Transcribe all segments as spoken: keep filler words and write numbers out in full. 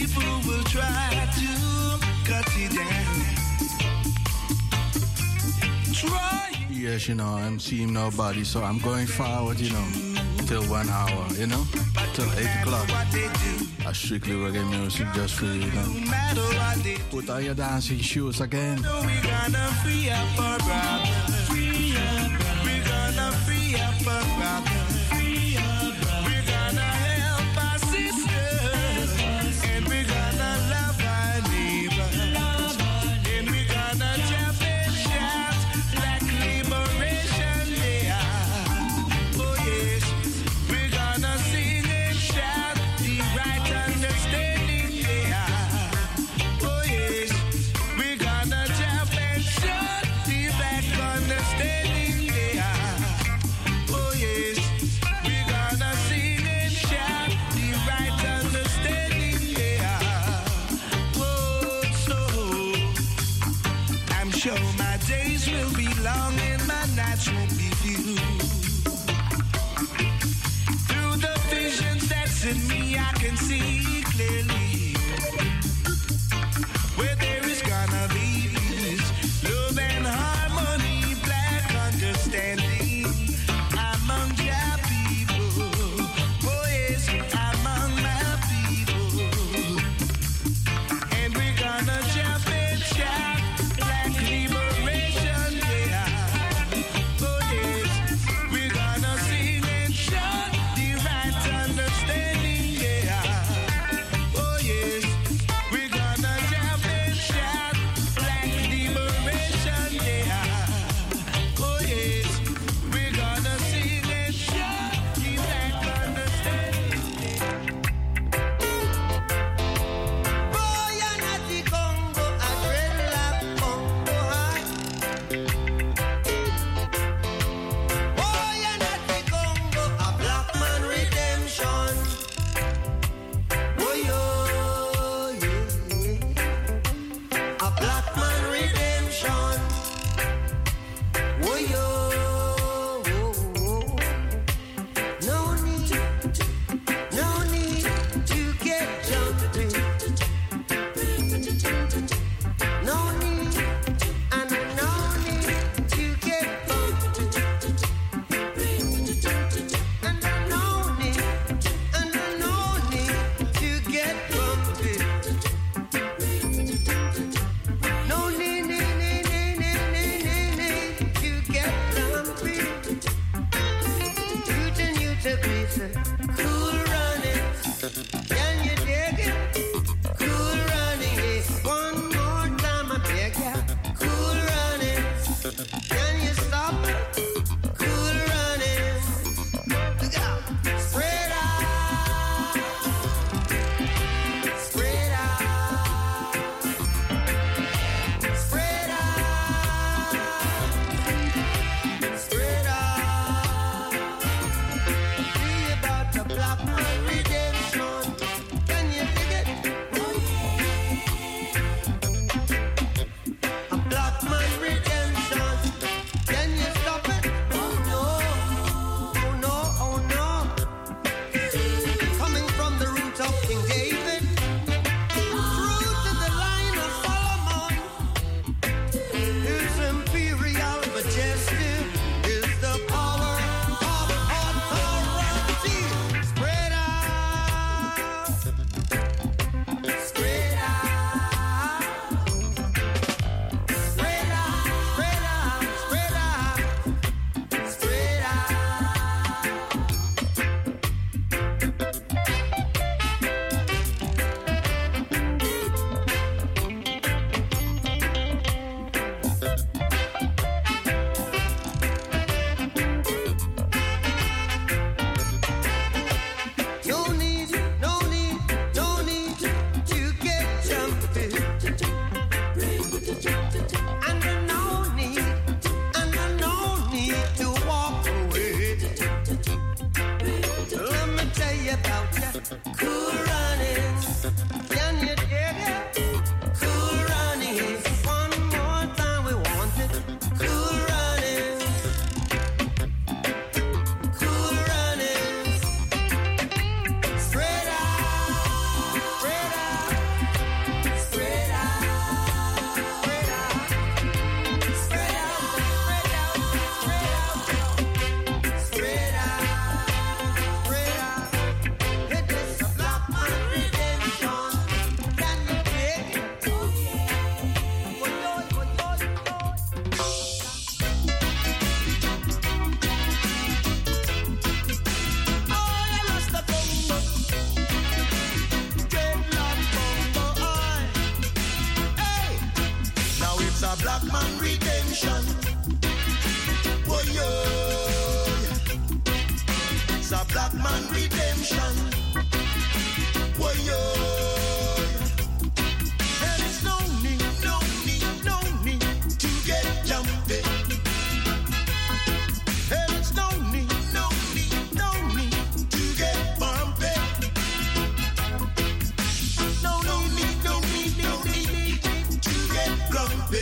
people will try to cut it down. Try. Yes, you know, I'm seeing nobody, so I'm going forward, you know, till one hour, you know, till eight o'clock. I strictly reggae music just for you, you know. Put on your dancing shoes again. So we're gonna free up our brothers. Free up, we're gonna free up our brothers. Free up, we're gonna help our sisters. And we're gonna love our neighbors. And we're gonna jump and shout like Liberation Day. Oh yes, we're gonna sing and shout the right understanding day. Oh yes, we're gonna jump and shout the back understanding day. Oh yes, we're gonna sing and shout the right understanding day. Oh, so I'm sure my days will be long and my nights won't be few. Through the visions that's in me, I can see clearly where there is gonna be peace, love and harmony, black understanding among your people. Oh yes, among my people. And we're gonna jump and shout like Liberation Day. man redemption. Oh yo, it's a black man redemption. Oh yo, and it's no need, no need, no need to get jumpy. And it's no need, no need, no need to get bumpy. No, no need, no need, no need to get grumpy.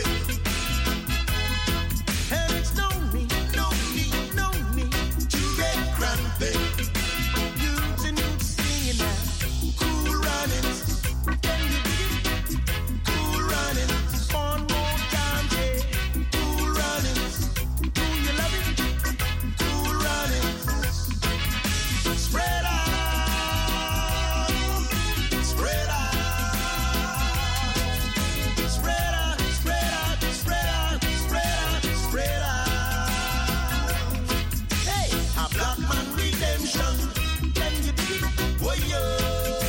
And it's no need, no need, no need to get grumpy. Youths and youths singing now, cool runnings. Can you dig it? Cool runnings. One more time, yeah. Cool runnings. Do you love it? Cool runnings. Spread out. Spread out. Spread out. Spread out. Spread out. Spread out. Spread out. Hey, a black man redemption. Can you dig it? Oh, yeah.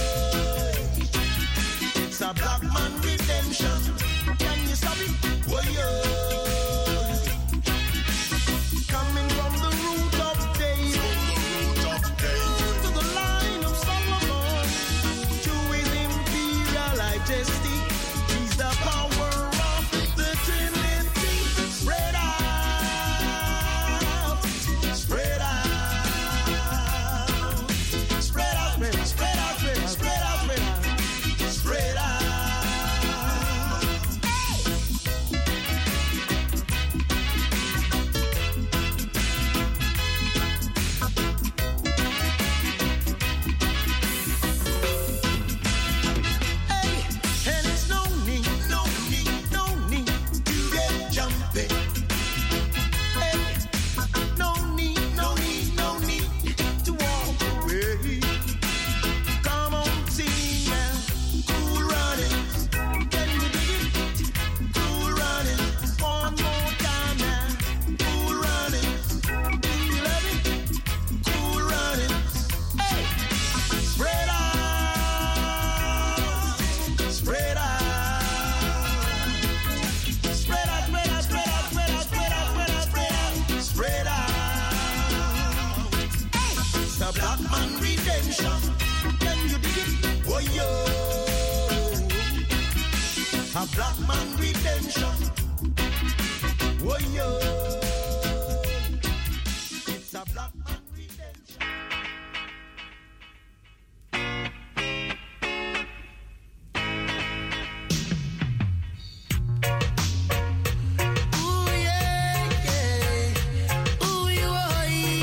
It's a black man redemption. Can you stop it? Oh, yeah. Coming from the root of David to the line of Solomon, to his imperial majesty, he's the power of the Trinity. Spread out, spread out, spread out, spread out, spread out, spread out, spread out, spread out, spread out. Hey, and it's no need, no need, no need to get jumpy. Hey, no need, no need, no need to walk away. Come on, sing now, cool runnings. Can you dig it? Cool runnings. One more time now, cool runnings. Do you love it? Cool runnings. Hey, spread out, spread out, spread out, spread out, spread out, spread out, spread out, spread out, spread out, spread out. The black man redemption. Can you dig it? Oh yo, a black man redemption. Oh yo, it's a black man redemption. Ooh yeah, yeah. Ooh yeah,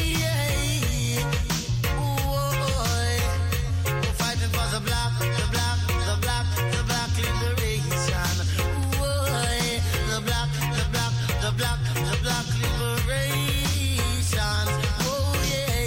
yeah. Ooh, we're fighting for the black, the black, the black, the black liberation. Ooh, the black, the black, the black, the black liberation. Oh yeah,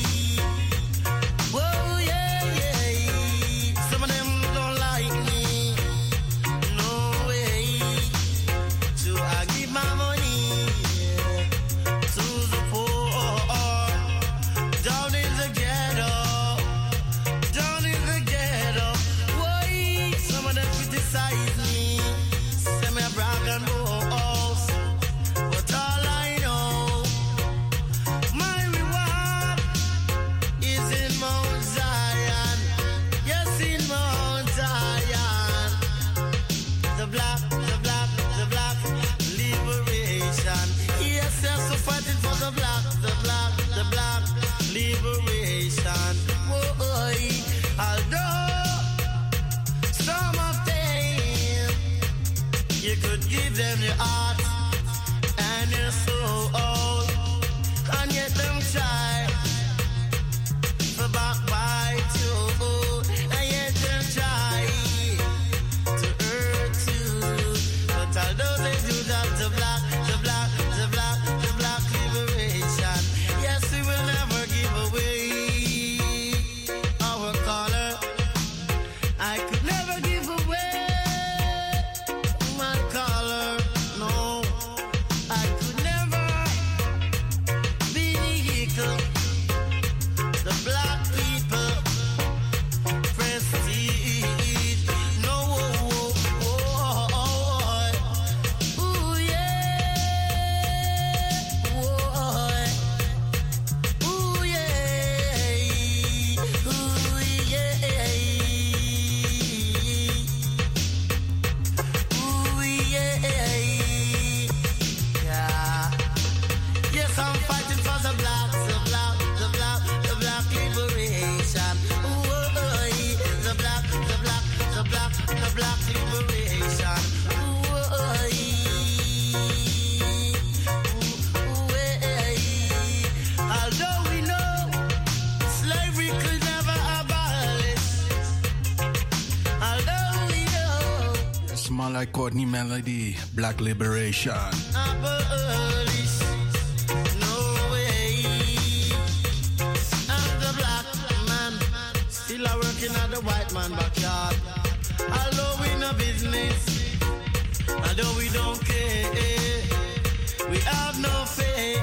oh yeah, yeah. Some of them don't like me. No way. So I give my money to the poor down in the ghetto, down in the ghetto. Why some of them criticize me, say me a brag and boast, but all I know, my reward is in Mount Zion. Yes, in Mount Zion. The black, the black, the black liberation. Yes, yes, so fighting for the black, the black, the black liberation. Boy, although some of them you could give them your heart and your soul, and yet them try to backbite you, and yet them try to hurt you. But although they do that, the black, the black, the black, the black liberation. Yes, we will never give away our color. I could never give away my color. No, I could never be equal. black liberation. Although we know slavery could never abolish. Although we know. Smell like Courtney Melody, Black Liberation. Abolish. No way. I'm the black man. Still a working at the white man backyard. Although we no business. Although we don't care. We have no faith.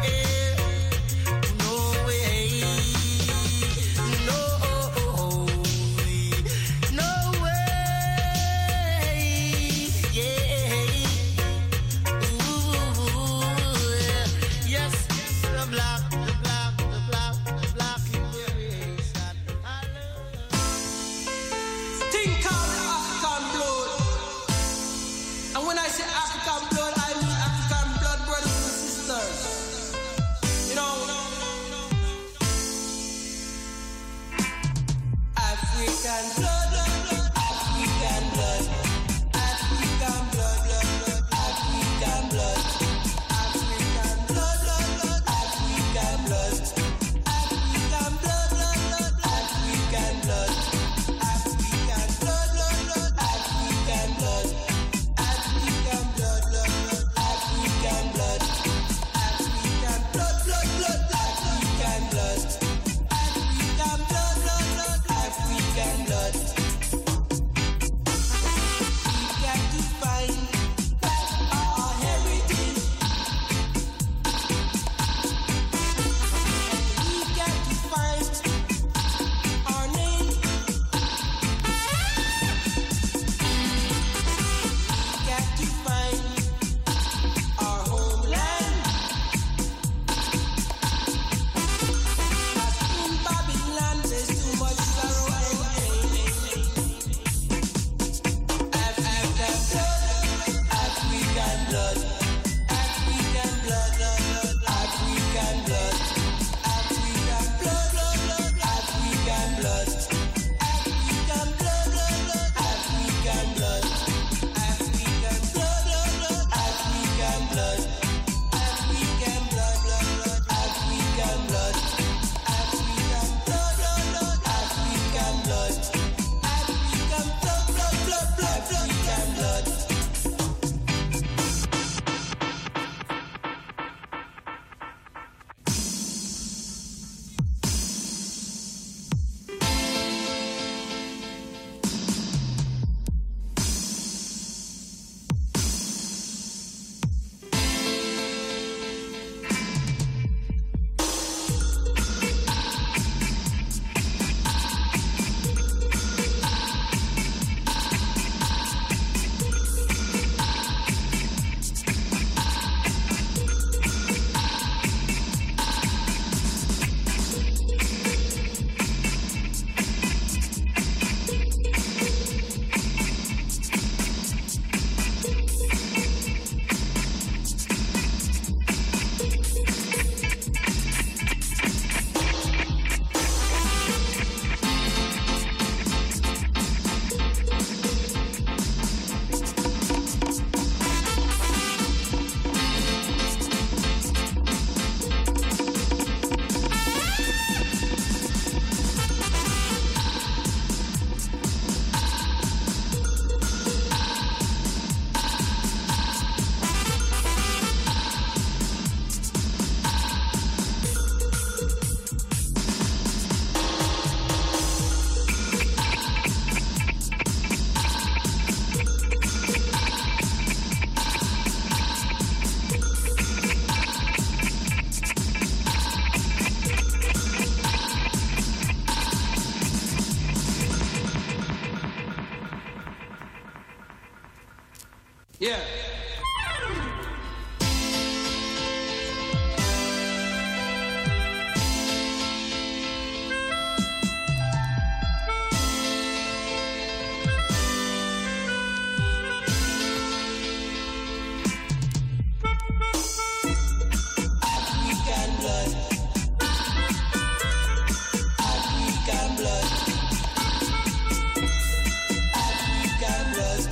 Yeah. African blood.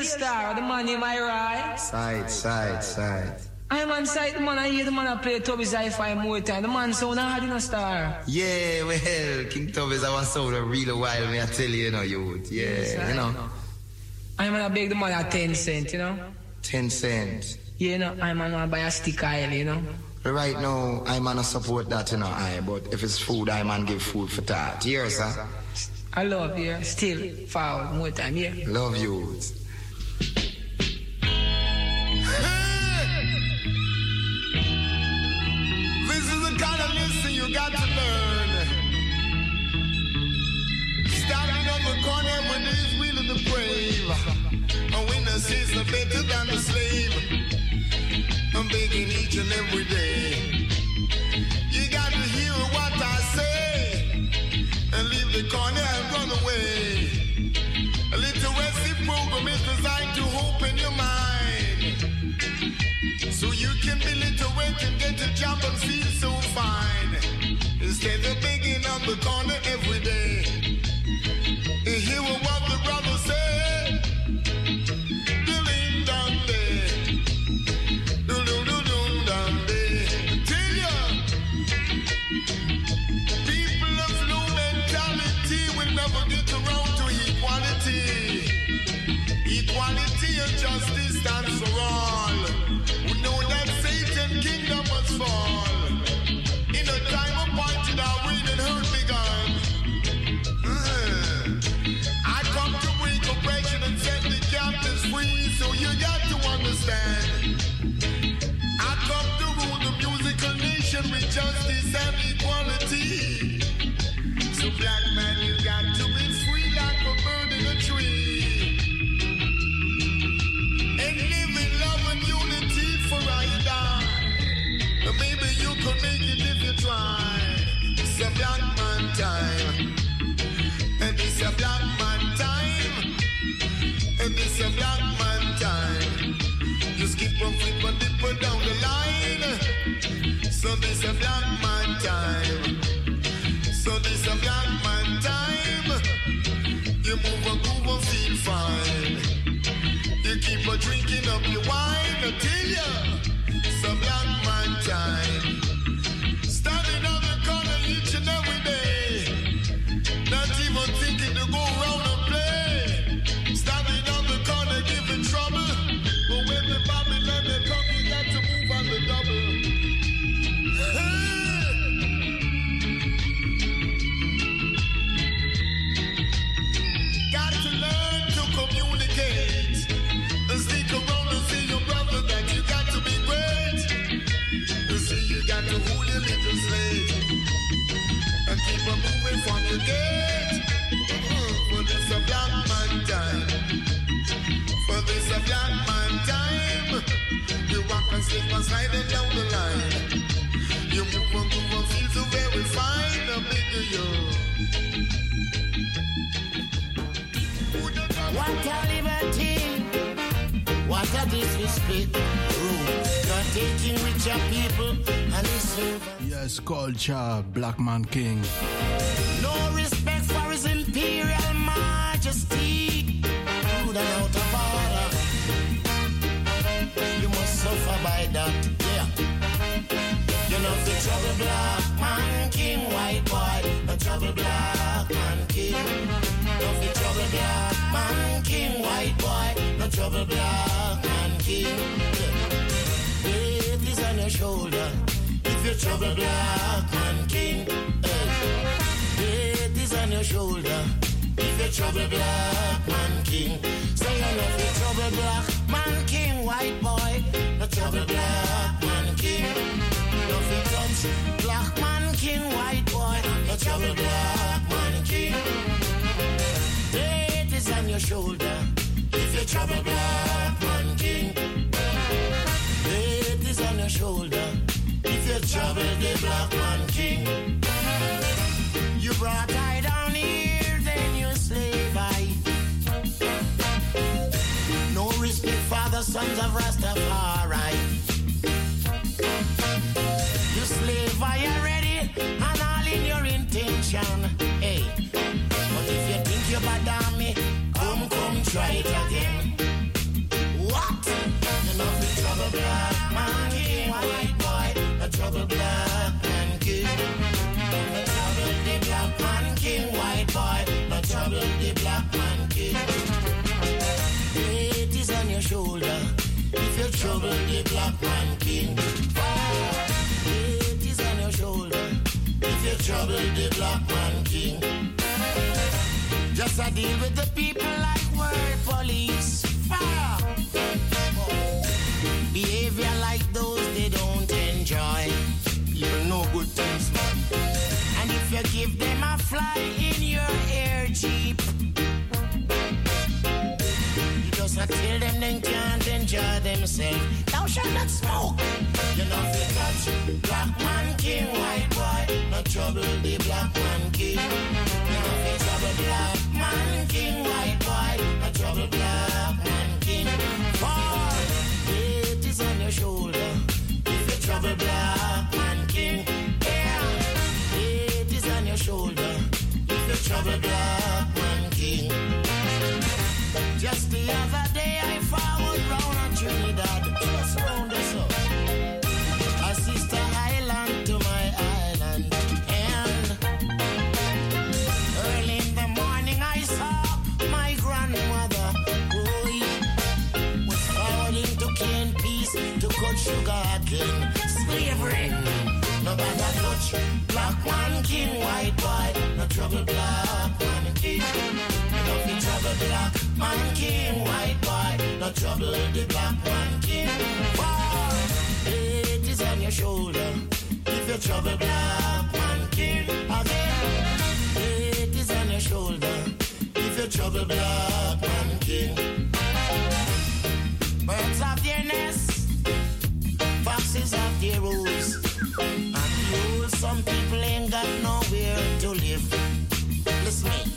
star, the man in my right. Side, side, side. I'm on site, the man I hear the man I play Tubby's hi-fi more time. The man sound hard in a star. Yeah, well, King Tubby's our sound a real while, me I tell you, you know, youth. Yeah, yes, you know. I'm gonna beg the man at ten cent, you know. Ten cent. Yeah, you know, I'm gonna buy a stick oil, you know. Right now, I'm gonna support that, you know, I. But if it's food, I'm gonna give food for that. Here, sir. I love you. Still forward more time, yeah. Love you. You got to learn. Standing on the corner when there's will of the brave. A witness is no better than the slave. I'm begging each and every day. You got to hear what I say and leave the corner and run away. A little Wesley program is designed to open your mind, so you can be little wet and get a job and feel so fine. Instead of begging on the corner every day, you hear what the brother said. Dilling down there, do do do do down there. Tell ya, people of low mentality will never get around to equality. Equality and justice stands for all. We know that Satan's kingdom must fall. In a time appointed, our reign and hurt begun. Uh, I come to break oppression and set the captives free, so you got to understand. I come to rule the musical nation with justice and equality. So black man, you got to be free like a bird in a tree. And live in love and unity for I die. Maybe you could make it if you try. It's a black man time. And it's a black man time. And it's a black man time. Just keep on flip and dip down the line. So this a black man time. So this a black man time. You move and groove and feel fine. You keep on drinking up your wine until you. It's a black man time. Standing on the corner each and every day. Not even thinking to go around and play. Standing on the corner giving trouble. But when the Babylon they come, you got to move on the double. Hey! Got to learn to communicate. And stick around and see your brother that you got to be great. You see, you got to hold your little slave and keep on moving from your gate. Uh-huh. For this a black man time. For this a black man time. You walk and slip and slide it down the line. You move and move and feel so very fine. A bigger you. What a liberty. What a disrespect. You're taking with your people and his servants. Yes, culture, Black Man King. No respect for his imperial majesty. Rude and out of order. You must suffer by that. Yeah. You know the trouble Black Man King, white boy. The trouble Black Man King. No the trouble Black Man King, white boy. No trouble Black Man King. Weight is on your shoulder. If you trouble Black Man King. Weight is on your shoulder. If you trouble Black Man King. Say you love the trouble Black Man King, white boy. No trouble Black Man King. Love the touch Black Man King, white boy. No trouble Black Man King. Weight is on your shoulder. If you trouble Black Man King. Weight is on your shoulder. If you trouble the Black Man King. You brought I down here, then you slave I. No respect for the sons of Rastafari. You slave I already, and all in your intention. Hey, but if you think you're bad on me, come, come, try it again. black man king, white boy, no trouble black man king. No trouble the black man king, white boy, no trouble the black man king. It is on your shoulder if you trouble the black man king. It is on your shoulder if you trouble the black man king. Just a deal with the people like word police. Fire. Behavior like those they don't enjoy. People know good things, man. And if you give them a fly in your air jeep, you just not tell them they can't enjoy themselves. Thou shalt not smoke. You know if you touch black man king, white boy, no trouble the black man king. You know if you trouble black man king, white boy, no trouble black man king. For it is on your shoulder if you trouble black man king. Yeah, it is on your shoulder if you trouble black man king. Just the other day I followed round on Trinidad, just round us up. A sister island to my island, and early in the morning I saw my grandmother, boy, was falling to cane peace, to cut sugar cane, slavery. No bother touch black man king, white boy, no trouble black man king. No fi trouble black man king, white boy, no trouble the black man king. For it is on your shoulder if you trouble black man king. Again, it is on your shoulder if you trouble black man king. Birds have their nests, foxes have their rules, and you, some people ain't got nowhere to live. Listen me.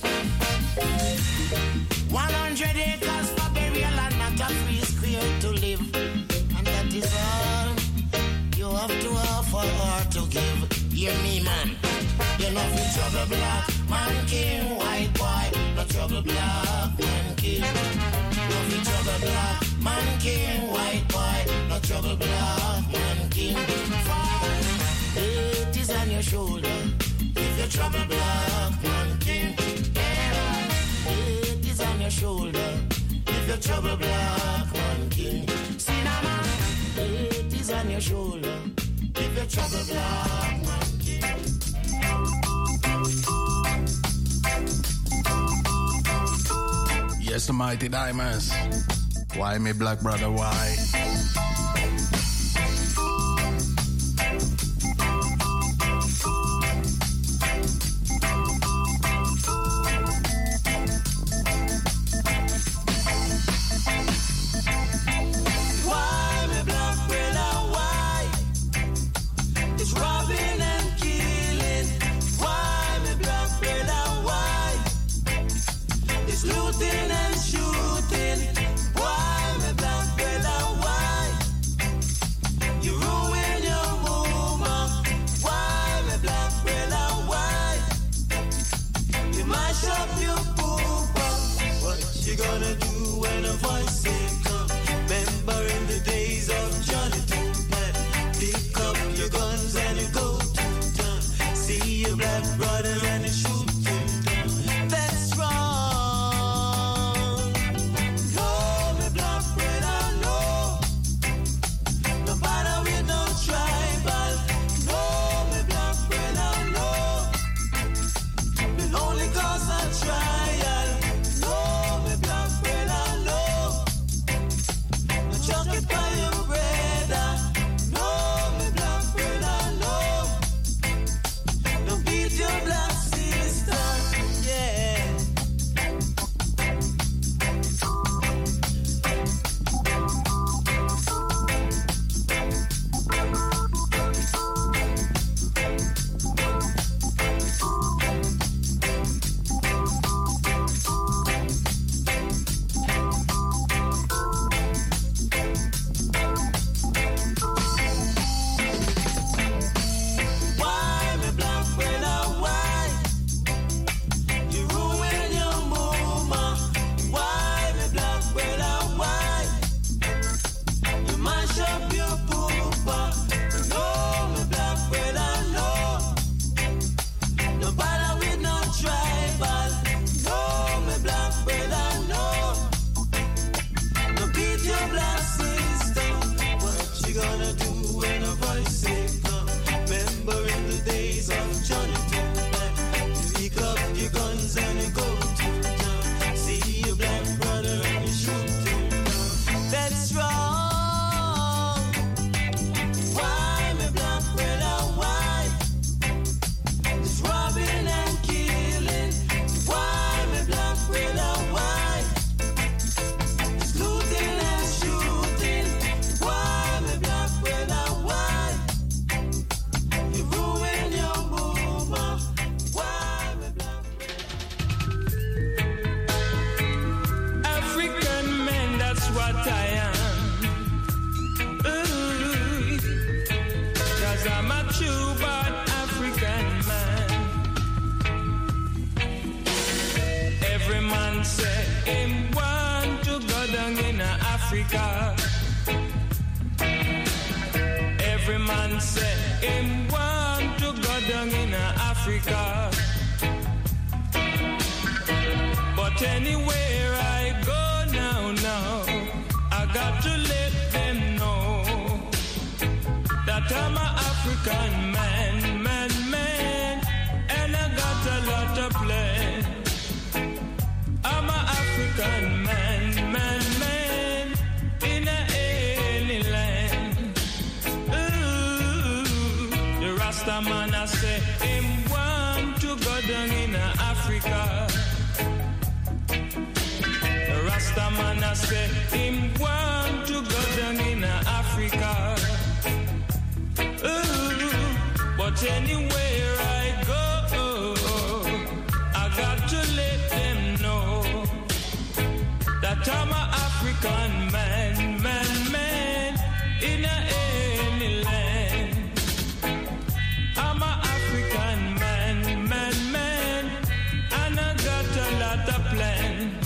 One hundred acres for burial and not a free square to live, and that is all you have to offer or to give. Hear me, man. You know fi trouble black man king, white boy, no trouble black man king. No fi trouble black man king, white boy, no trouble black man king. For it is on your shoulder if you trouble black man king. Yeah, it is on your shoulder if you trouble black man king. Cinnamon, it is on your shoulder if you trouble black man king. Yes, the mighty diamonds. Why me black brother, why? Looting and shooting. Why, my black brother, why? you gonna do when a voice say come? Remember in the days of Johnny Two, you pick up your guns and you go to town. See your black brother and you shoot him down. That's wrong. Why, my black brother, why? It's robbing and killing. Why, my black brother, why? It's looting and shooting. Why, my black brother, why? You ruin your movement. Why, my black brother? African man, that's what I am. Ooh, 'cause I'm a true born African man. Every man say him want to go down in Africa. Every man say him want to go down in Africa. But anywhere I go now, now, I got to let them know that I'm an African man, man, man, and I got a lot of plans. I'm an African man, man, man, in a any land. Ooh, the Rasta man I say him want to go down in Africa. The Rasta man I say him want to go down in Africa. Ooh, but anywhere I go, I got to let them know that I'm an African man, man, man, in a any land. I'm an African man, man, man, and I got a lot of plans.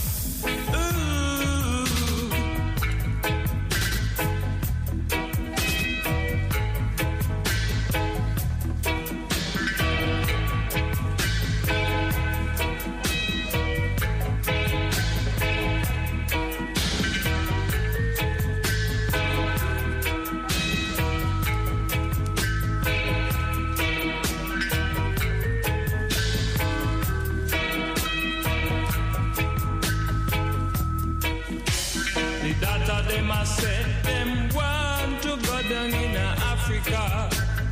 The data them a say them want to go down in Africa.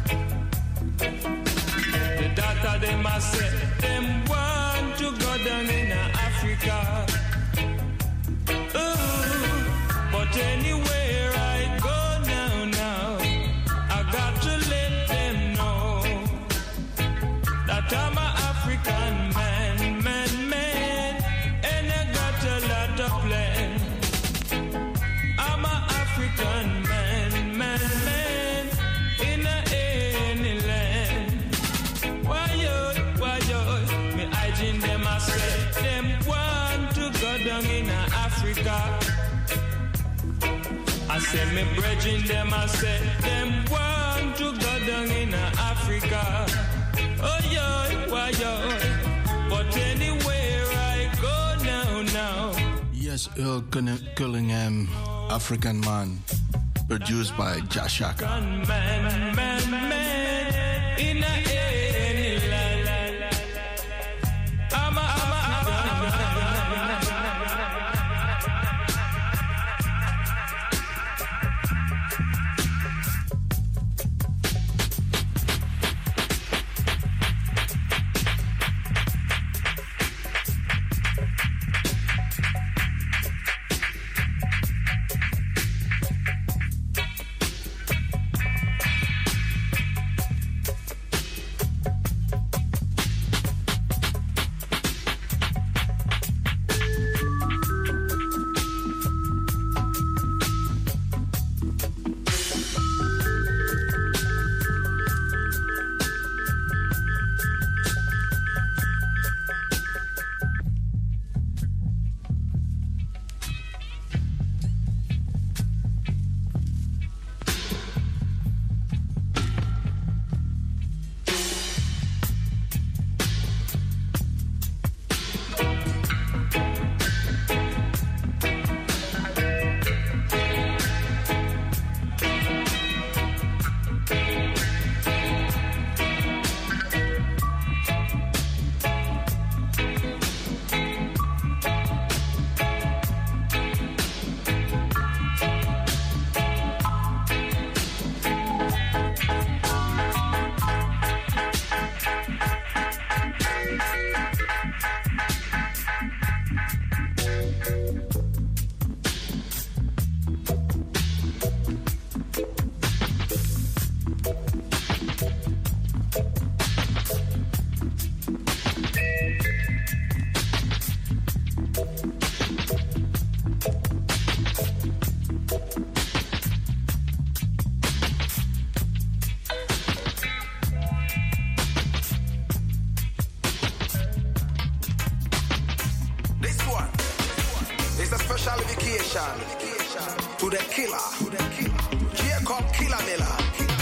The data them a say them want to go down in Africa. Ooh, but anywhere I go now, now, I got to let them know that I'm an African man, man, man, and I got a lot of plans. I'm an African man, man, man, in a any land. Why yo, why yo, me hygiene them I say them want to go down in Africa. I say me brethren them I say them want to go down in Africa. Oh yo, why yo, but anywhere I go now, now. Yes, Earl Cunningham, African Man, produced by Jashaka. Man, man, man, in a any land. I'm a, I'm a, I'm a, dedication to the killer, Jacob Killer Miller.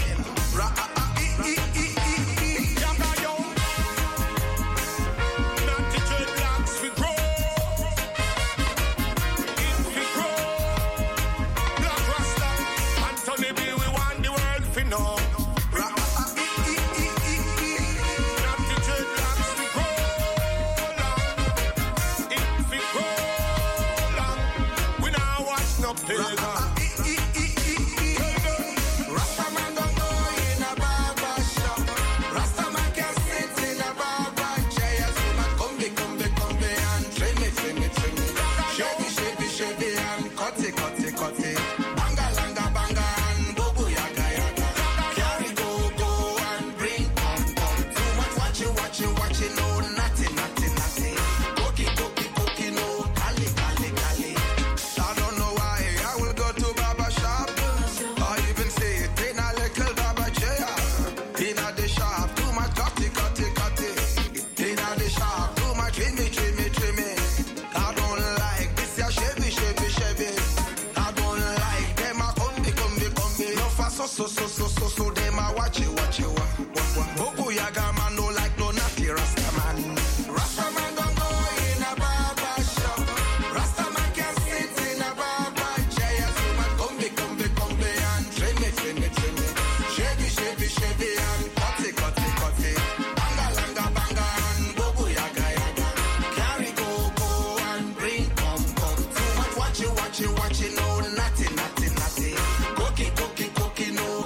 So, so, so, so, so, them a watch you, watch you, Boku Yaga man no like no natty Rasta man. Rasta man don't go in a barber shop. Rasta man can sit in a barber chair. So man come be, come be, come be and trim it, trim it, trim it. Shady, shady, shady and cut it, cut it, cut it. Banga, langa, banga and Boku Yaga, yaga. Carry go, go and bring, come, come. Too much watch you, watch you, watch you, no natty, natty, natty. Cookie, cookie, cookie, no.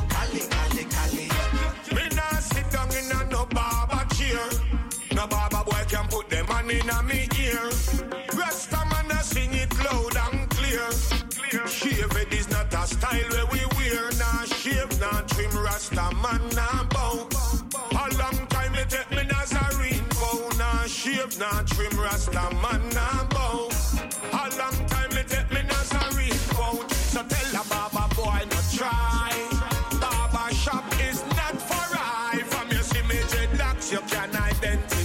No barber boy can put them on in a me ear. Rasta man a sing it loud and clear. Shave it is not a style where we wear. Nah shave, nah trim, Rasta man nah bow. A long time it take me Nazarene bow. Nah shave, nah trim, Rasta man nah bow. A long time it take me Nazarene bow. So tell a barber boy not try. Barber shop is not for I. From your see me dreadlocks you can identify.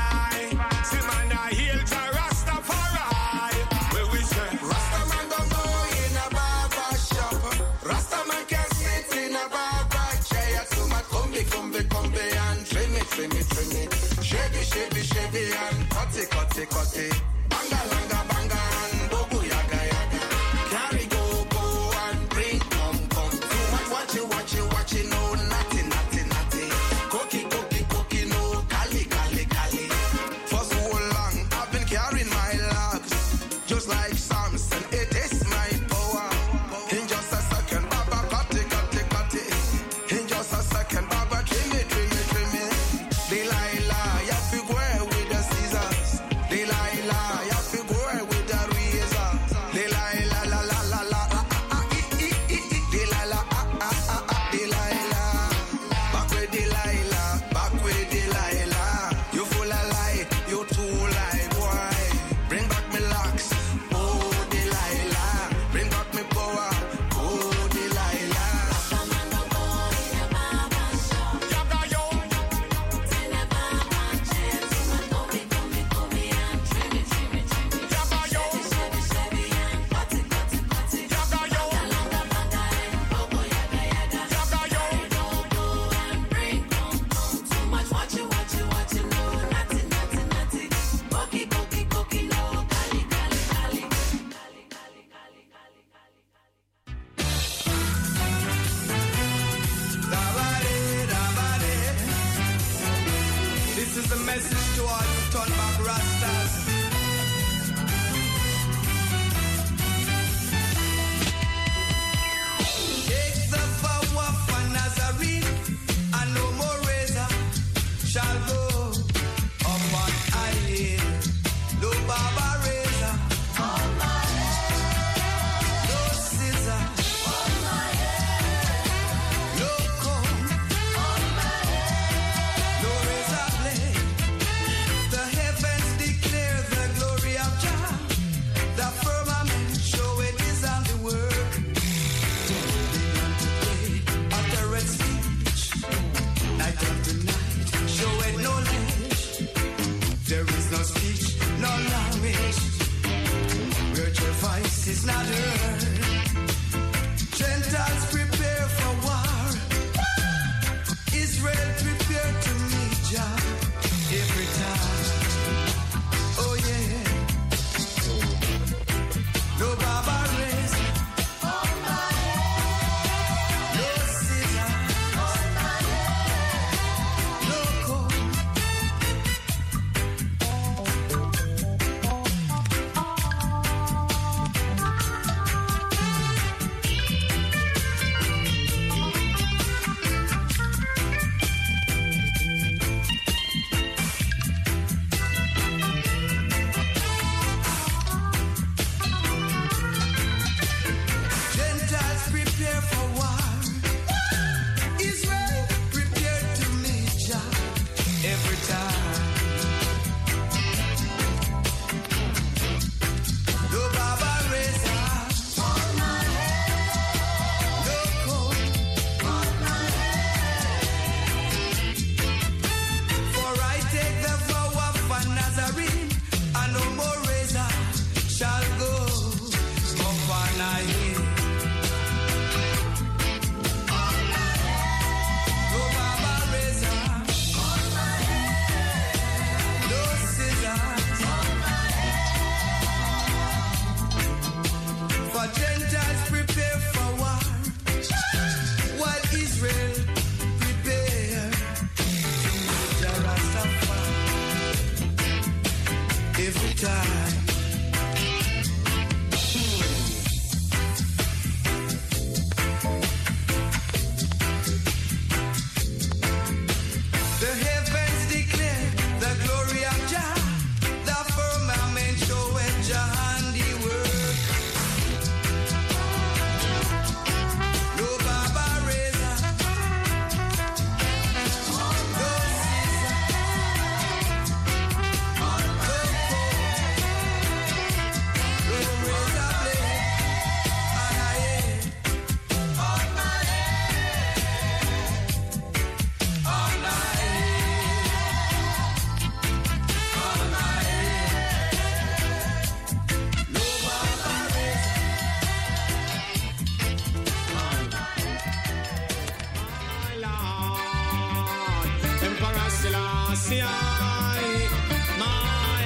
Trim it, trim it, shady, shady, shady, and cut it, cut it, cut it. Banga, langa, banga, and bobu, yaga, yaga. Carry go, go, and bring, come, come. Too much watch you, watch you, watch you, no, natty, natty, natty. Cookie, cookie, cookie, no, kali, kali, kali. For so long, I've been carrying my logs, just like Samson, it is my power. In just a second, Baba, cut it, cut it, cut it. In just a second, Baba, trim it, trim it, trim it. Delilah, you have to go with the scissors. Delilah, you have to go with the razor. Delilah, la la la la, ah ah ah, e e e, Delilah, ah ah ah ah, Delilah. Back with Delilah, back with Delilah. You full of lie, you too lie, boy. Bring back me locks, oh Delilah. Bring back me power, oh Delilah. This is the message to all you turn back Rastas. Take the power for Nazarene, and no more razor shall go upon I hill. No barber razor on my head, no scissor on my head, no comb on my head, no razor blade. The time. The heavens declare the glory of Jah. The firmament showeth Jah handiwork. No Baba razor, no scissor, no fork, no razor blade, and I head on my head, on my on my head. No Baba razor. My Lord, Emperor Selassie, my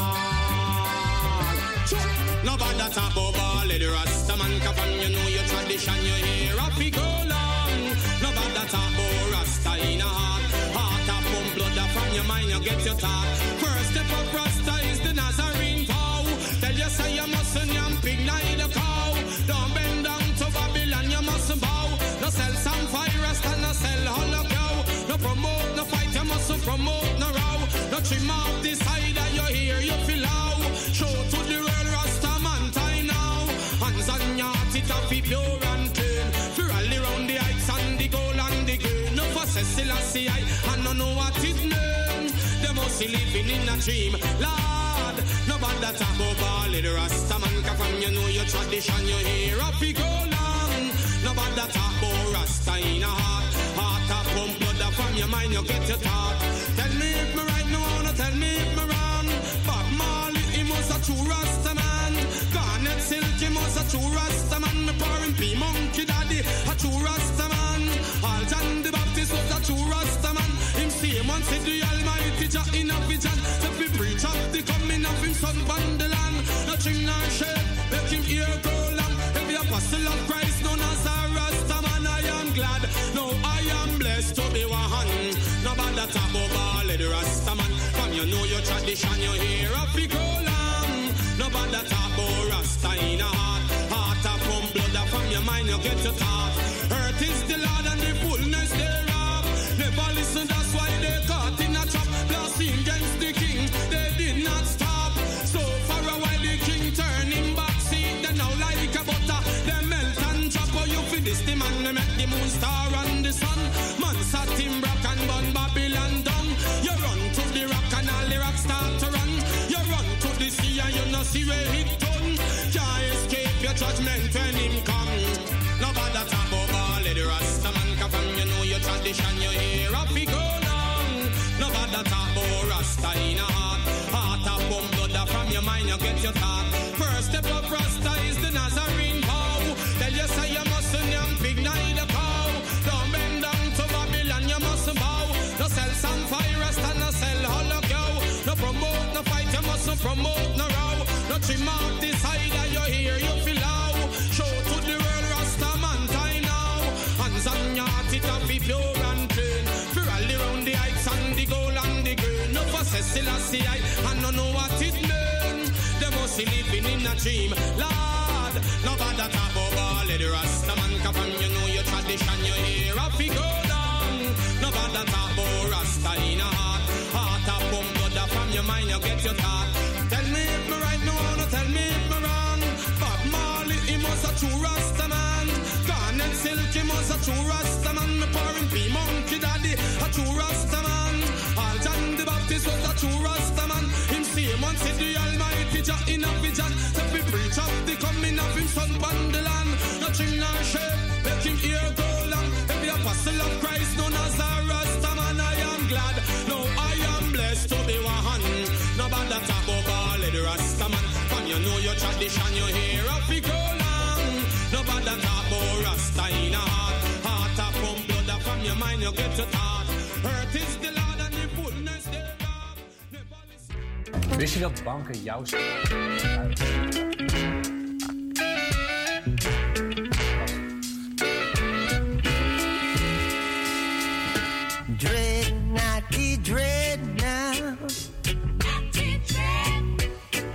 Lord. Nobody talk about the Rasta man, come on, you know your tradition, you hear up, we go long. Nobody talk about Rasta in a heart, heart up, pump blood up from your mind, you get your thought. First step of Rasta is the Nazarene vow. Tell you say you mustn't yam pig, neither cow. Don't bend down to Babylon, you mustn't bow. No sell some fire, Rasta, no sell hollow cow. No promote, no fight, you mustn't promote, no row. No trim out the side that you hear, you feel low. Show to the real Rasta man time now. Hands on your heart, it a be pure and clean. Fi rally round the heights and the goal and the green. No for Selassie, I don't know what it mean. They must be living in a dream, Lord. Nobody talk about all the Rasta man, come from you know your tradition, you hear up, we go long. Nobody talk about Rasta in a heart, heart a pump blood up from your mind, you get your thought. Tell me if me right now, no tell me if me wrong. Bob Marley, he was a true Rasta man. Garnet Silk, he was a true Rasta man. Me pouring P Monkey Daddy, a true Rasta man. All John the Baptist was a true Rasta man. Him same one said the Almighty Jah in a vision. So we preach of the coming of him son upon the land. Nothing nor shade, make him ear go long. Every apostle of Christ known as a Rasta man, I am glad. No, I am blessed to be one. Nobody talk about all the Rasta man. From you know your tradition, you hear up, we go long. Nobody talk about Rasta in a heart, heart a pump blood up from your mind, you get your thought. Earth is the Lord and the fullness thereof. Never listen, that's why they caught in a trap. Blasting against the king, they did not stop. So for a while the king turned him back, see they now like a butter, they melt and drop. Oh, you feel this the man, they make the moon star and the sun. Man sat him rock and burn Babylon down. You run to the rock and all the rock start to run. You run to the sea and you no see where it done. Can't escape your judgment when him come. Nobody talk about all the Rasta man, come from you know your tradition, you hear up, we go long. Nobody talk about Rasta in a heart, heart a pump blood up from your mind, you get your thought. First step of Rasta is the Nazarene vow. Tell you say you mustn't yam pig, neither cow. Don't bend down to Babylon, you mustn't bow. No sell some fire, Rasta, no sell hollow cow. No promote, no fight, you mustn't promote, no row. No trim out the side that you hear, you feel low. Show to the world Rasta man time now. Hands on your heart, it a be pure and clean. Fi rally round the heights and the goal and the green. No for Selassie, I don't know what it mean. They must be living in a dream, Lord. Nobody talk about all the Rasta man, come from you know your tradition, you hear up, we go down. Nobody talk about Rasta in a heart, heart a pump blood up from your mind, you get your thought. Tell me if me right now, no tell me if me wrong. Bob Marley, he was a true Rasta man. Garnet Silk, he was a true Rasta man. Me pouring P Monkey Daddy, a true Rasta man. All John the Baptist was a true Rasta man. Him same one said the Almighty Jah in a vision. So we preach of the coming of him son upon the land. Nothing nor shade, make him ear go long. Every apostle of Christ known as a Rasta man, I am glad. No, I am blessed to be one. Nobody talk about all the Rasta man. From you know your tradition, you hear up, we go long. Nobody talk about Rasta in a heart, heart a pump blood up from your mind, you get your thought. Earth is the Lord and the fullness thereof. Never listen. Wist je dat banken jouw Dread, naughty, dread now.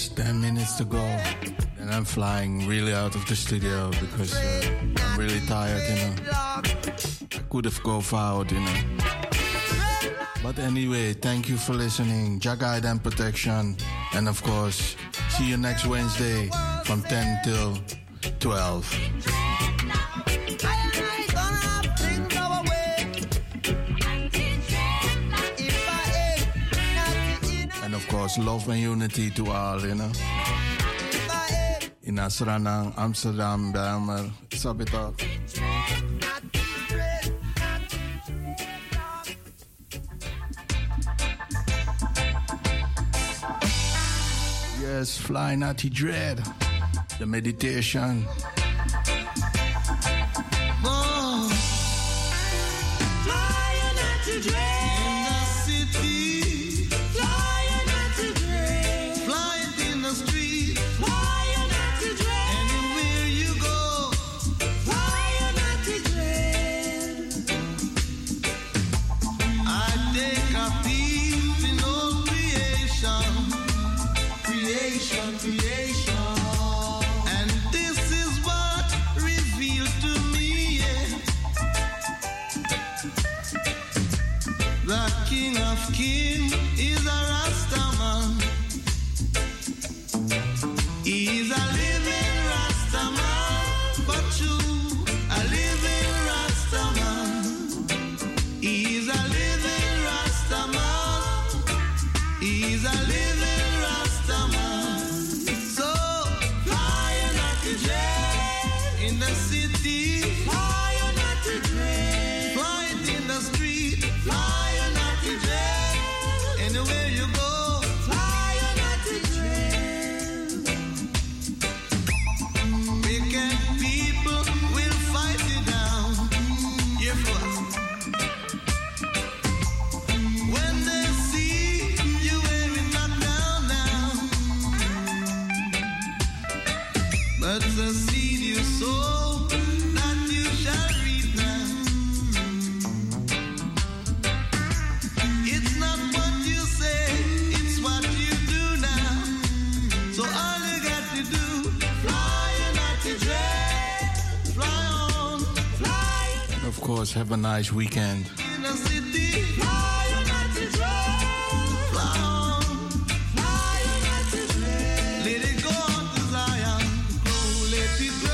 just ten minutes to go. And I'm flying really out of the studio because uh, I'm really tired, you know. I could have gone forward, you know. But anyway, thank you for listening. Jah guide and protection. And of course, see you next Wednesday from ten till twelve. And of course, love and unity to all, you know. In Asranang, Amsterdam, Belmer, sub it up. Yes, fly natty dread, the meditation. Oh, fly natty dread in the city, fly natty dread, fly it in the street, fly natty dread, anywhere you go, fly natty dread. I take a peep in all creation. Creation, creation, and this is what revealed to me, yeah. The King of Kings is a Rastaman. He's a living Rastaman, but you a living Rastaman. He's a living Rastaman. He's a living in the city, fly on at the train. Fly it in the street, fly on at the train. Anywhere you go, fly on at the train. Wicked people will fight you down. Yeah, when they see you wearing knocked down now, but the seed you sow, that you shall reap now. It's not what you say, it's what you do now. So all you got to do, fly on at the dread, fly on, fly. And of course, have a nice weekend. In the city, fly on at the dread, fly on, fly on at the dread. Let it go on to Zion, go, let it go.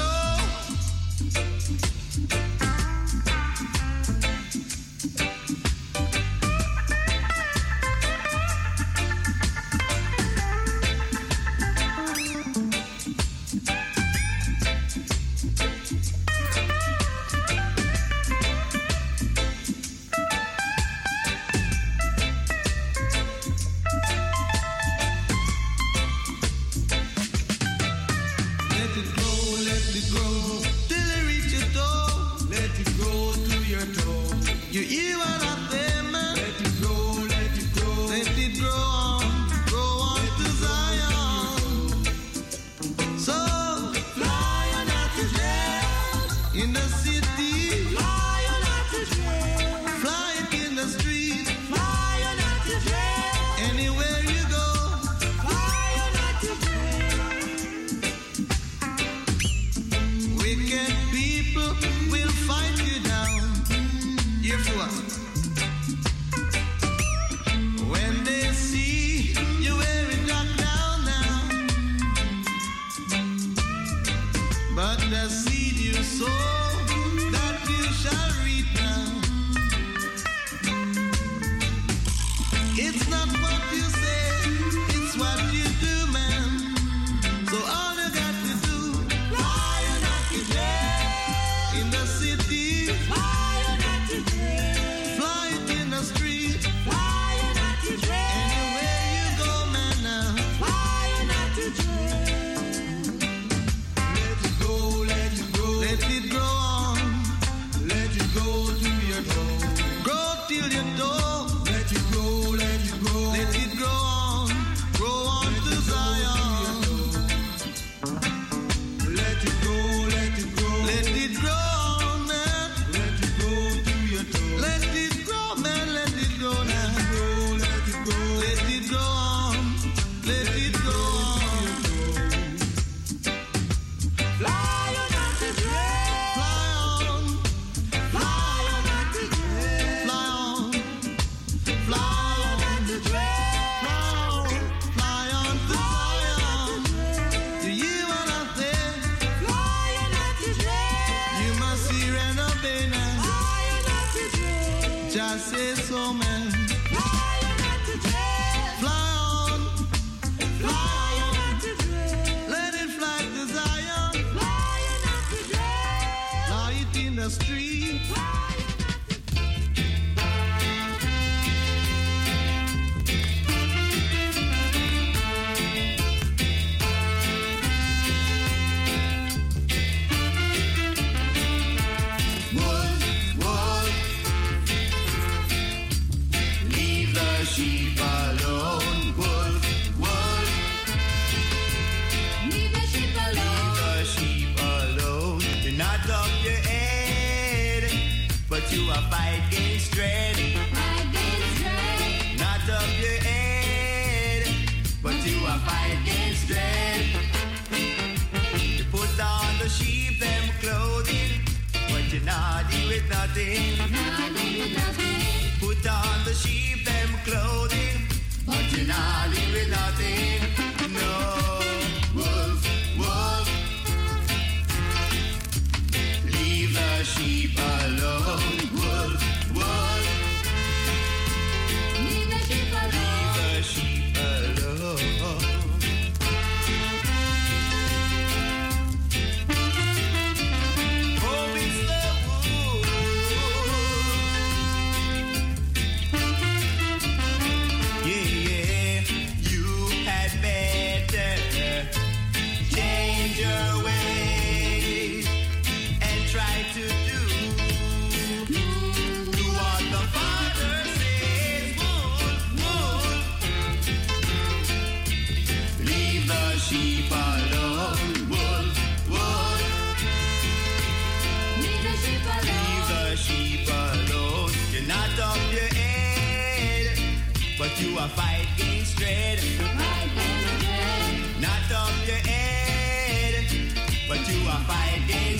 Let it Just say so, man. Fly not to dread. Fly on. Fly not to dread. Let it fly to Zion. Fly not to dread. Fly it in the street. Fly sheep alone, wolf, wolf. Leave the sheep alone. Leave the sheep alone. You knock up your head, but you are fight against dread. Fight against dread. Knock up your head, but you are fight against dread. You put on the sheep them clothing, but you're not deal with nothing. Not deal with nothing. Put on the sheep them clothing, but you're not leaving nothing. No, wolf, wolf. Leave the sheep alone, wolf, wolf. Leave the sheep alone. Leave the sheep alone. Oh, Mister Wolf. Yeah, yeah, you had better change your ways and try to do, do what the Father says. Wolf, wolf. Leave the sheep alone. Wolf, wolf. Leave the sheep alone. Leave the sheep alone. You're not up your head, but you are fight against dread. Fight against dread. Not up your head, but you are fight against